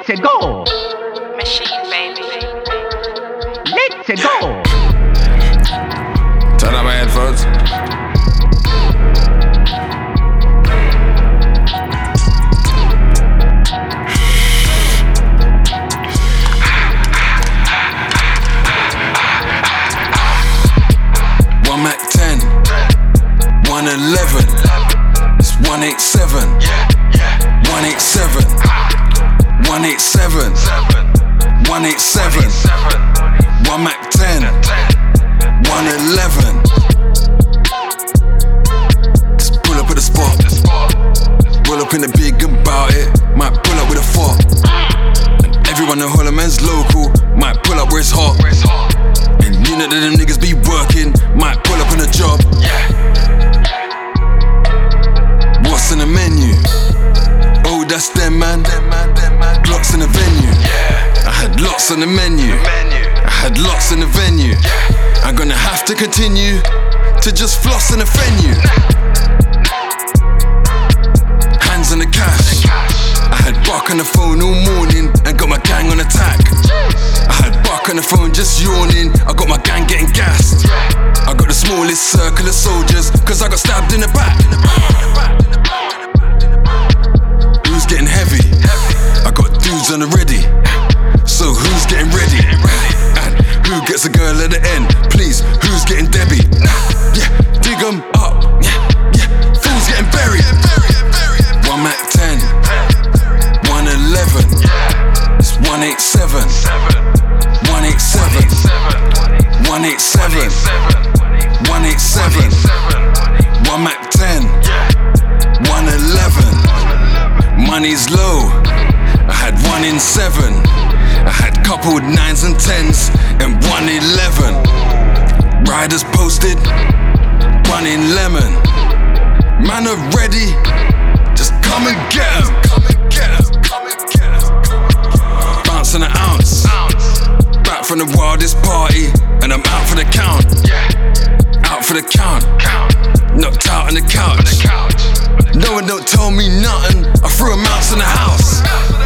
Let's go. Machine, baby. Let's go. Turn up my headphones. One Mac 10, 111, it's 187, 187, 187, 187, one Mac 10, 111. Just pull up at the spot, roll up in the big about it, might pull up with a fork. And everyone in Holloman's local, might pull up where it's hot. And you know that them niggas be working, might pull up on a job. What's in the menu? Oh, that's them, man. Glocks in the venue. I had lots on the menu. I had lots in the venue. I'm gonna have to continue to just floss and offend you. Hands on the cash. I had Buck on the phone all morning and got my gang on attack. I had Buck on the phone just yawning, I got my gang getting gassed. I got the smallest circle of soldiers, cause I got stabbed in the back. Who's getting heavy? I got dudes on the ready. So who's getting ready? And who gets a girl at the end? Please, who's getting Debbie? Yeah, dig 'em up. Yeah, fools getting buried. One Mac 10, 111, it's 187, 187, 187, 187, one Mac 10, 111. Money's low, I had 1 in 7. I had coupled 9s and 10s and 111. Riders posted, running lemon. Man are ready, just come and get 'em. Bouncing an ounce, back from the wildest party, and I'm out for the count. Out for the count, knocked out on the couch. No one don't tell me nothing, I threw a mouse in the house.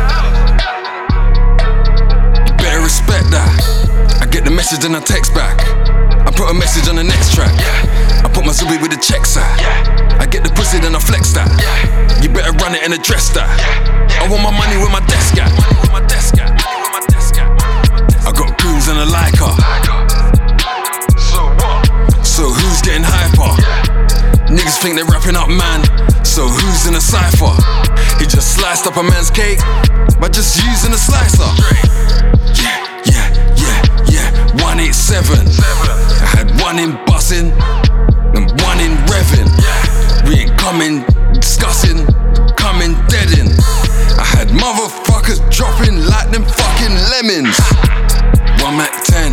You better respect that. I get the message and I text back. I put a message on the next track. I put my Zubi with the checks at. I get the pussy then I flex that. You better run it and address that. I want my money with my desk at. I got goons and a liker. So who's getting hyper? Niggas think they're wrapping up, man. So who's in a cypher? He just sliced up a man's cake by just using a slicer. Yeah, 187. I had 1 in bussing and 1 in revving. We ain't coming discussing, coming deadin'. I had motherfuckers dropping like them fucking lemons. One Mac 10,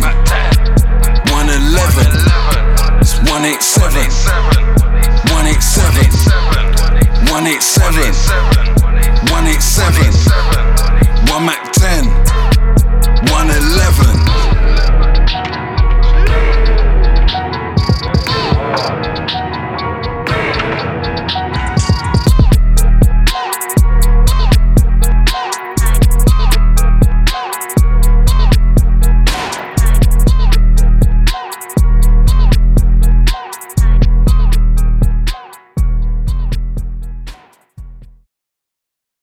111, it's 187, 187, 187, 187, one Mac 10.